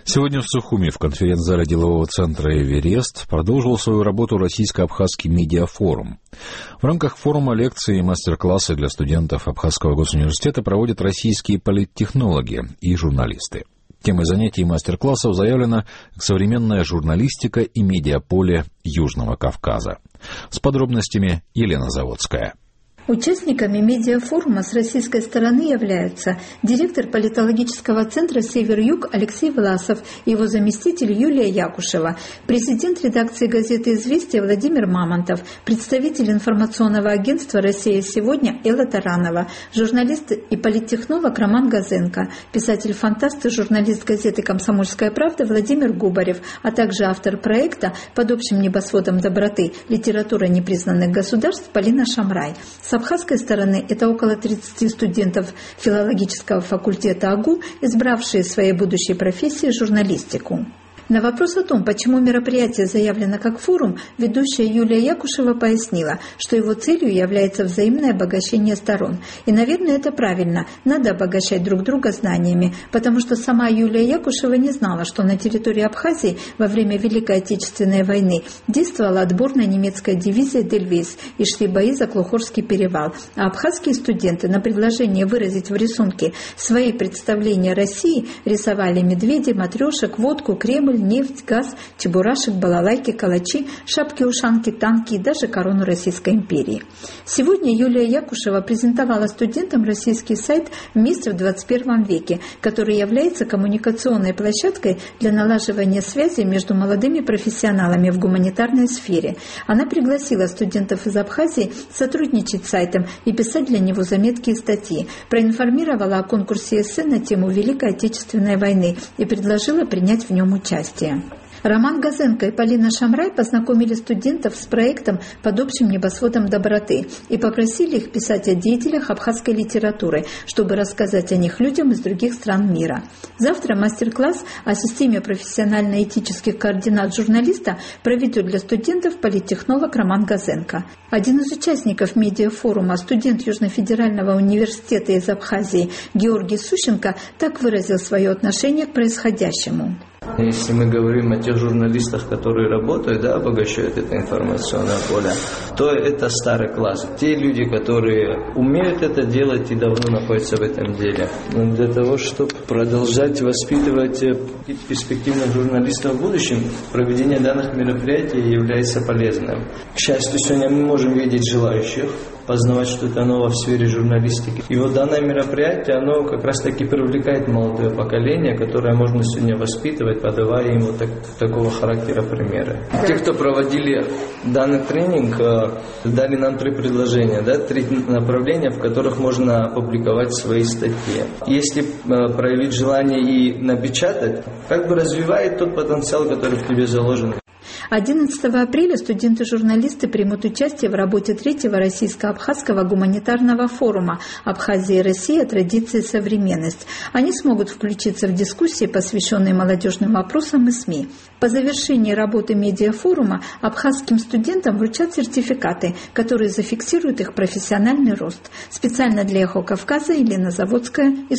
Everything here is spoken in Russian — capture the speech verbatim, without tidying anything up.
Сегодня в Сухуми в конференц-зале делового центра «Эверест» продолжил свою работу Российско-Абхазский медиафорум. В рамках форума лекции и мастер-классы для студентов Абхазского госуниверситета проводят российские политтехнологи и журналисты. Темой занятий и мастер-классов заявлена современная журналистика и медиаполе Южного Кавказа. С подробностями Елена Заводская. Участниками медиафорума с российской стороны являются директор политологического центра «Север-Юг» Алексей Власов и его заместитель Юлия Якушева, президент редакции газеты «Известия» Владимир Мамонтов, представитель информационного агентства «Россия сегодня» Элла Таранова, журналист и политтехнолог Роман Газенко, писатель-фантаст и журналист газеты «Комсомольская правда» Владимир Губарев, а также автор проекта «Под общим небосводом доброты. Литература непризнанных государств» Полина Шамрай. С абхазской стороны это около тридцати студентов филологического факультета АГУ, избравшие своей будущей профессией журналистику. На вопрос о том, почему мероприятие заявлено как форум, ведущая Юлия Якушева пояснила, что его целью является взаимное обогащение сторон. И, наверное, это правильно. Надо обогащать друг друга знаниями, потому что сама Юлия Якушева не знала, что на территории Абхазии во время Великой Отечественной войны действовала отборная немецкая дивизия «Дельвейс» и шли бои за Клухорский перевал. А абхазские студенты на предложение выразить в рисунке свои представления о России рисовали медведей, матрешек, водку, Кремль, нефть, газ, чебурашек, балалайки, калачи, шапки-ушанки, танки и даже корону Российской империи. Сегодня Юлия Якушева презентовала студентам российский сайт «Вместе в двадцать первом веке», который является коммуникационной площадкой для налаживания связи между молодыми профессионалами в гуманитарной сфере. Она пригласила студентов из Абхазии сотрудничать с сайтом и писать для него заметки и статьи, проинформировала о конкурсе эссе на тему Великой Отечественной войны и предложила принять в нем участие. Роман Газенко и Полина Шамрай познакомили студентов с проектом «Под общим небосводом доброты» и попросили их писать о деятелях абхазской литературы, чтобы рассказать о них людям из других стран мира. Завтра мастер-класс о системе профессионально-этических координат журналиста проведет для студентов политтехнолог Роман Газенко. Один из участников медиафорума, студент Южно-федерального университета из Абхазии Георгий Сущенко, так выразил свое отношение к происходящему. Если мы говорим о тех журналистах, которые работают, да, обогащают это информационное поле, то это старый класс. Те люди, которые умеют это делать и давно находятся в этом деле. Но для того, чтобы продолжать воспитывать перспективных журналистов в будущем, проведение данных мероприятий является полезным. К счастью, сегодня мы можем видеть желающих познавать что-то новое в сфере журналистики. И вот данное мероприятие, оно как раз таки привлекает молодое поколение, которое можно сегодня воспитывать, подавая ему так, такого характера примеры. Те, кто проводили данный тренинг, дали нам три предложения, да, три направления, в которых можно опубликовать свои статьи. Если проявить желание и напечатать, как бы развивает тот потенциал, который в тебе заложен. одиннадцатого апреля студенты-журналисты примут участие в работе третьего российско-абхазского гуманитарного форума «Абхазия и Россия. Традиции и современность». Они смогут включиться в дискуссии, посвященные молодежным вопросам и СМИ. По завершении работы медиафорума абхазским студентам вручат сертификаты, которые зафиксируют их профессиональный рост. Специально для «Эхо Кавказа» Елена Заводская.